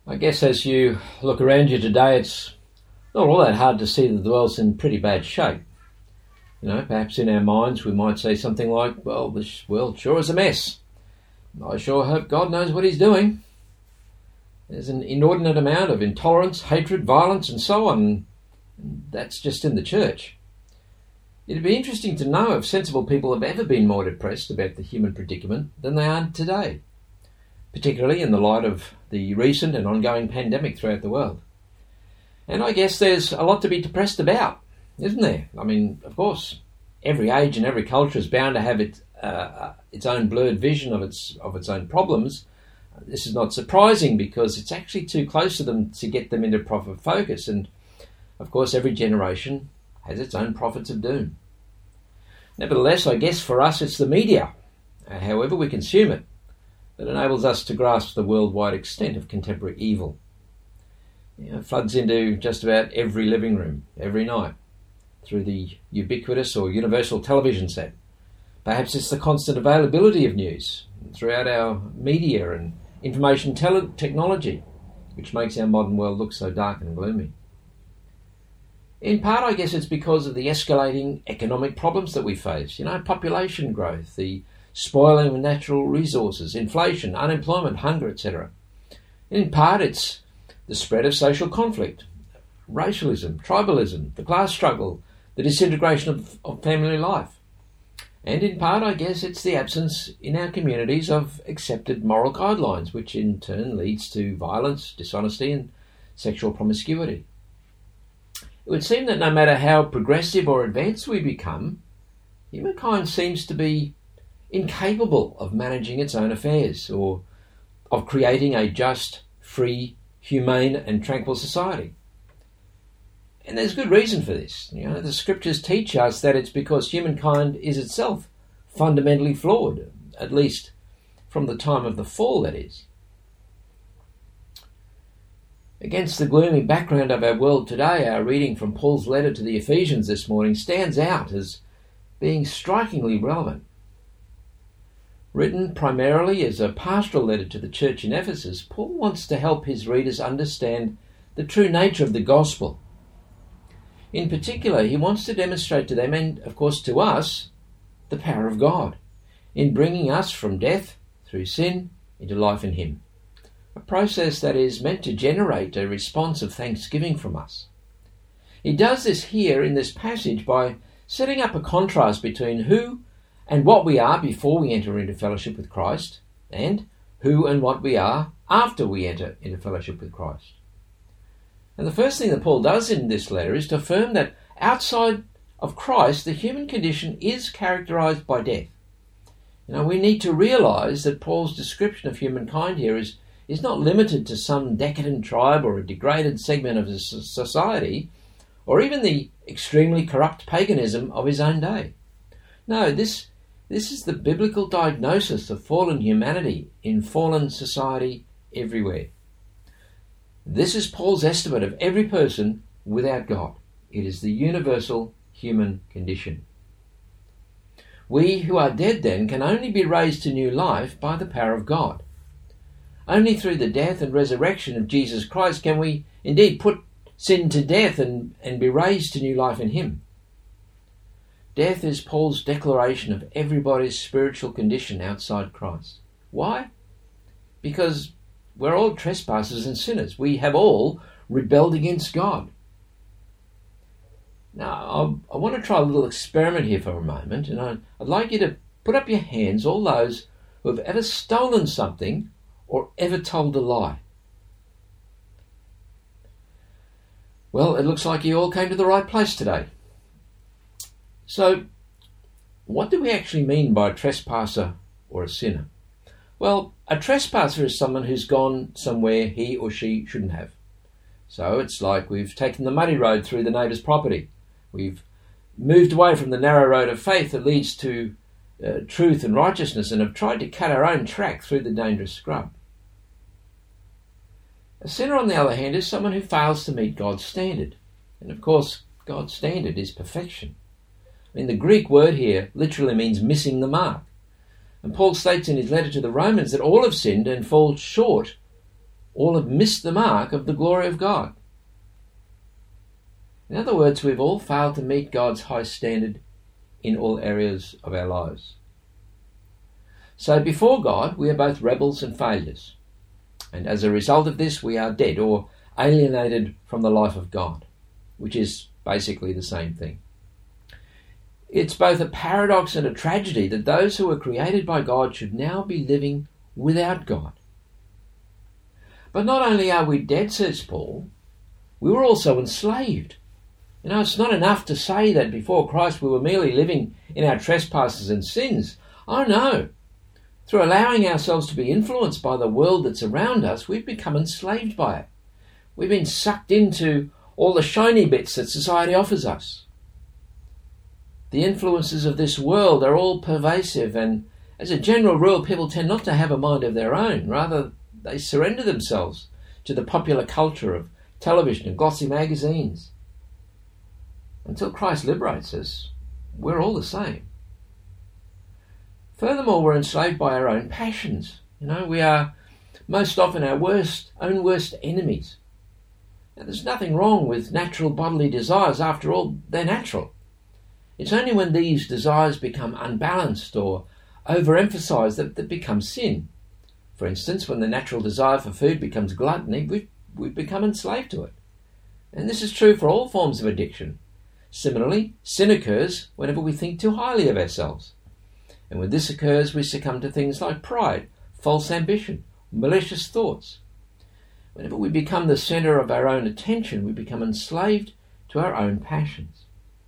I guess as you look around you today, it's not all that hard to see that the world's in pretty bad shape. Perhaps in our minds we might say something like, well, this world sure is a mess. I sure hope God knows what he's doing. There's an inordinate amount of intolerance, hatred, violence and so on. And that's just in the church. It'd be interesting to know if sensible people have ever been more depressed about the human predicament than they are today, particularly in the light of the recent and ongoing pandemic throughout the world. And I guess there's a lot to be depressed about, isn't there? I mean, of course, every age and every culture is bound to have its own blurred vision of its own problems. This is not surprising because it's actually too close to them to get them into proper focus. And, of course, every generation has its own prophets of doom. Nevertheless, I guess for us it's the media, however we consume it, that enables us to grasp the worldwide extent of contemporary evil. It floods into just about every living room, every night, through the ubiquitous or universal television set. Perhaps it's the constant availability of news throughout our media and information technology, which makes our modern world look so dark and gloomy. In part, I guess it's because of the escalating economic problems that we face. Population growth, the spoiling of natural resources, inflation, unemployment, hunger, etc. In part, it's the spread of social conflict, racialism, tribalism, the class struggle, the disintegration of family life. And in part, I guess it's the absence in our communities of accepted moral guidelines, which in turn leads to violence, dishonesty and sexual promiscuity. It would seem that no matter how progressive or advanced we become, humankind seems to be incapable of managing its own affairs or of creating a just, free, humane and tranquil society. And there's good reason for this. The scriptures teach us that it's because humankind is itself fundamentally flawed, at least from the time of the fall, that is. Against the gloomy background of our world today, our reading from Paul's letter to the Ephesians this morning stands out as being strikingly relevant. Written primarily as a pastoral letter to the church in Ephesus, Paul wants to help his readers understand the true nature of the gospel. In particular, he wants to demonstrate to them, and of course to us, the power of God in bringing us from death through sin into life in him. A process that is meant to generate a response of thanksgiving from us. He does this here in this passage by setting up a contrast between who and what we are before we enter into fellowship with Christ, and who and what we are after we enter into fellowship with Christ. And the first thing that Paul does in this letter is to affirm that outside of Christ, the human condition is characterized by death. We need to realize that Paul's description of humankind here is not limited to some decadent tribe or a degraded segment of society, or even the extremely corrupt paganism of his own day. No, this is the biblical diagnosis of fallen humanity in fallen society everywhere. This is Paul's estimate of every person without God. It is the universal human condition. We who are dead then can only be raised to new life by the power of God. Only through the death and resurrection of Jesus Christ can we indeed put sin to death and be raised to new life in him. Death is Paul's declaration of everybody's spiritual condition outside Christ. Why? Because we're all trespassers and sinners. We have all rebelled against God. Now, I want to try a little experiment here for a moment, and I'd like you to put up your hands, all those who have ever stolen something or ever told a lie. Well, it looks like you all came to the right place today. So, what do we actually mean by a trespasser or a sinner? Well, a trespasser is someone who's gone somewhere he or she shouldn't have. So it's like we've taken the muddy road through the neighbour's property. We've moved away from the narrow road of faith that leads to truth and righteousness and have tried to cut our own track through the dangerous scrub. A sinner, on the other hand, is someone who fails to meet God's standard. And of course, God's standard is perfection. The Greek word here literally means missing the mark. And Paul states in his letter to the Romans that all have sinned and fall short all have missed the mark of the glory of God. In other words, we've all failed to meet God's high standard in all areas of our lives. So before God, we are both rebels and failures. And as a result of this, we are dead or alienated from the life of God, which is basically the same thing. It's both a paradox and a tragedy that those who were created by God should now be living without God. But not only are we dead, says Paul, we were also enslaved. It's not enough to say that before Christ we were merely living in our trespasses and sins. Oh no! Through allowing ourselves to be influenced by the world that's around us, we've become enslaved by it. We've been sucked into all the shiny bits that society offers us. The influences of this world are all pervasive, and as a general rule, people tend not to have a mind of their own. Rather, they surrender themselves to the popular culture of television and glossy magazines. Until Christ liberates us, we're all the same. Furthermore, we're enslaved by our own passions. We are most often our own worst enemies. Now, there's nothing wrong with natural bodily desires. After all, they're natural. It's only when these desires become unbalanced or overemphasized that they become sin. For instance, when the natural desire for food becomes gluttony, we've become enslaved to it. And this is true for all forms of addiction. Similarly, sin occurs whenever we think too highly of ourselves. And when this occurs, we succumb to things like pride, false ambition, malicious thoughts. Whenever we become the centre of our own attention, we become enslaved to our own passions.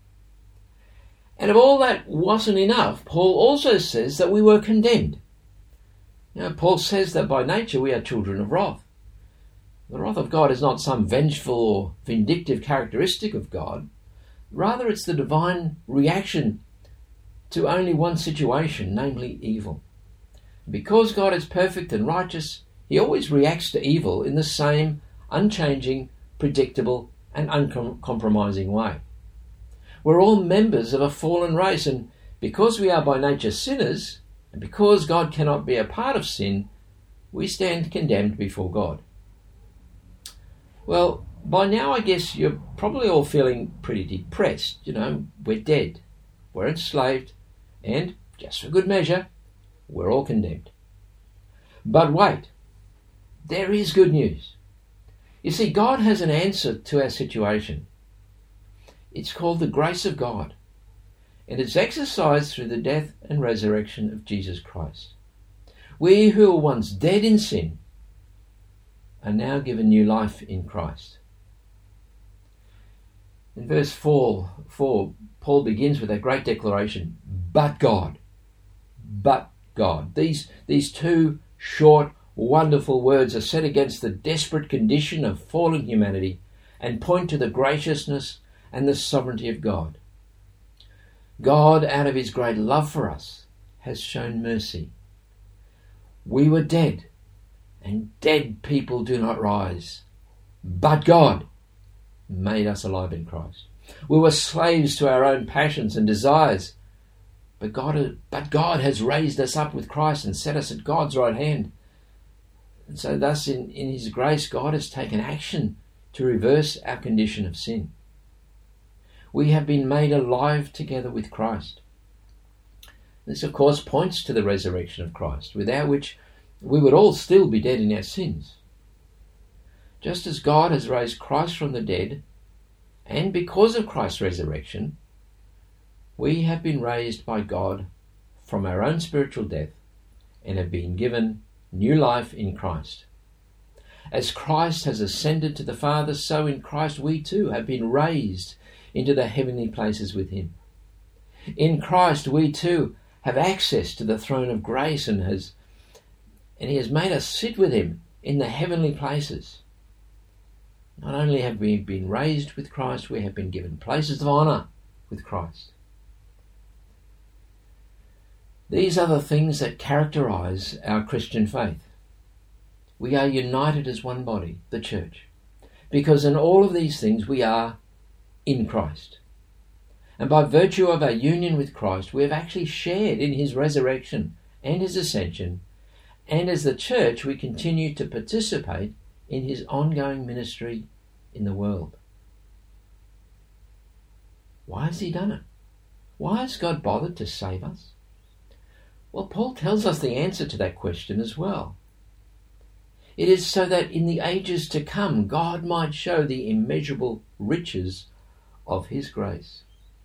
And if all that wasn't enough, Paul also says that we were condemned. Paul says that by nature we are children of wrath. The wrath of God is not some vengeful or vindictive characteristic of God. Rather, it's the divine reaction to only one situation, namely evil. Because God is perfect and righteous, he always reacts to evil in the same unchanging, predictable, and uncompromising way. We're all members of a fallen race, and because we are by nature sinners, and because God cannot be a part of sin, we stand condemned before God. Well, by now I guess you're probably all feeling pretty depressed. We're dead, we're enslaved, and, just for good measure, we're all condemned. But wait, there is good news. You see, God has an answer to our situation. It's called the grace of God, and it's exercised through the death and resurrection of Jesus Christ. We who were once dead in sin are now given new life in Christ. In verse 4, Paul begins with a great declaration, but God. But God. These two short, wonderful words are set against the desperate condition of fallen humanity and point to the graciousness and the sovereignty of God. God, out of his great love for us, has shown mercy. We were dead, and dead people do not rise. But God made us alive in Christ. We were slaves to our own passions and desires, but God has raised us up with Christ and set us at God's right hand. And so thus in his grace, God has taken action to reverse our condition of sin. We have been made alive together with Christ. This, of course, points to the resurrection of Christ, without which we would all still be dead in our sins. Just as God has raised Christ from the dead, and because of Christ's resurrection, we have been raised by God from our own spiritual death and have been given new life in Christ. As Christ has ascended to the Father, so in Christ we too have been raised into the heavenly places with him. In Christ we too have access to the throne of grace, and he has made us sit with him in the heavenly places. Not only have we been raised with Christ, we have been given places of honour with Christ. These are the things that characterise our Christian faith. We are united as one body, the church, because in all of these things we are in Christ. And by virtue of our union with Christ, we have actually shared in his resurrection and his ascension, and as the church we continue to participate in his ongoing ministry in the world. Why has he done it? Why has God bothered to save us? Well, Paul tells us the answer to that question as well. It is so that in the ages to come, God might show the immeasurable riches of his grace.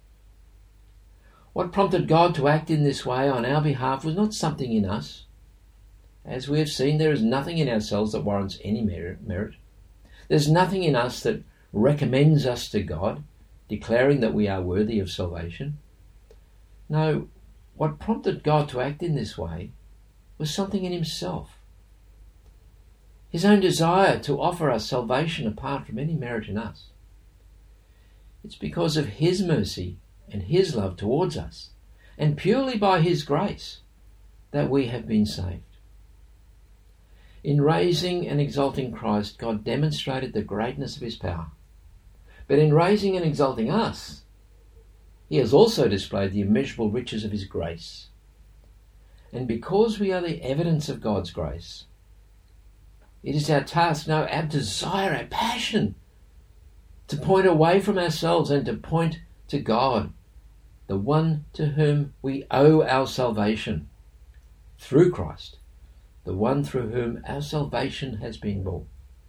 What prompted God to act in this way on our behalf was not something in us. As we have seen, there is nothing in ourselves that warrants any merit. There's nothing in us that recommends us to God, declaring that we are worthy of salvation. No, what prompted God to act in this way was something in himself. His own desire to offer us salvation apart from any merit in us. It's because of his mercy and his love towards us, and purely by his grace, that we have been saved. In raising and exalting Christ, God demonstrated the greatness of his power. But in raising and exalting us, he has also displayed the immeasurable riches of his grace. And because we are the evidence of God's grace, it is our task, no, our desire, our passion, to point away from ourselves and to point to God, the one to whom we owe our salvation, through Christ, the one through whom our salvation has been bought.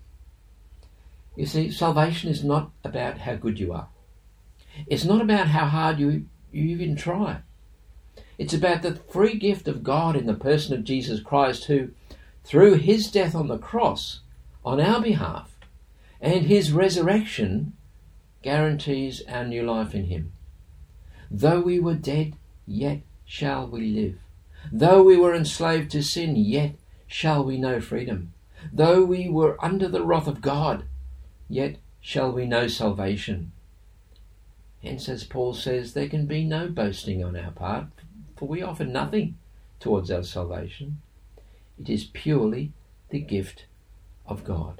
You see, salvation is not about how good you are. It's not about how hard you even try. It's about the free gift of God in the person of Jesus Christ, who, through his death on the cross on our behalf and his resurrection, guarantees our new life in him. Though we were dead, yet shall we live. Though we were enslaved to sin, yet shall we know freedom. Though we were under the wrath of God, yet shall we know salvation. Hence, as Paul says, there can be no boasting on our part, for we offer nothing towards our salvation. It is purely the gift of God.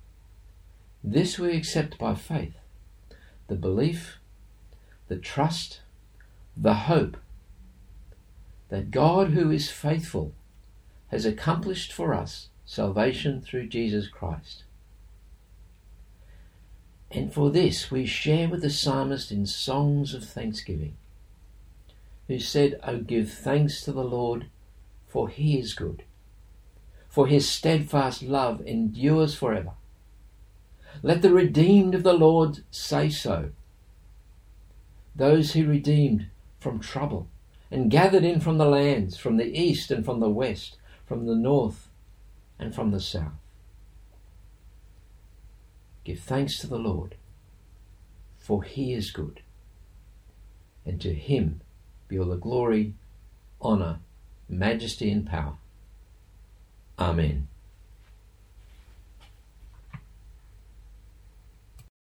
This we accept by faith, the belief, the trust, the hope that God, who is faithful, has accomplished for us salvation through Jesus Christ. And for this we share with the psalmist in songs of thanksgiving, who said, "O give thanks to the Lord, for he is good, for his steadfast love endures forever. Let the redeemed of the Lord say so, those he redeemed from trouble and gathered in from the lands, from the east and from the west, from the north and from the south." Give thanks to the Lord, for he is good, and to him be all the glory, honour, majesty and power. Amen.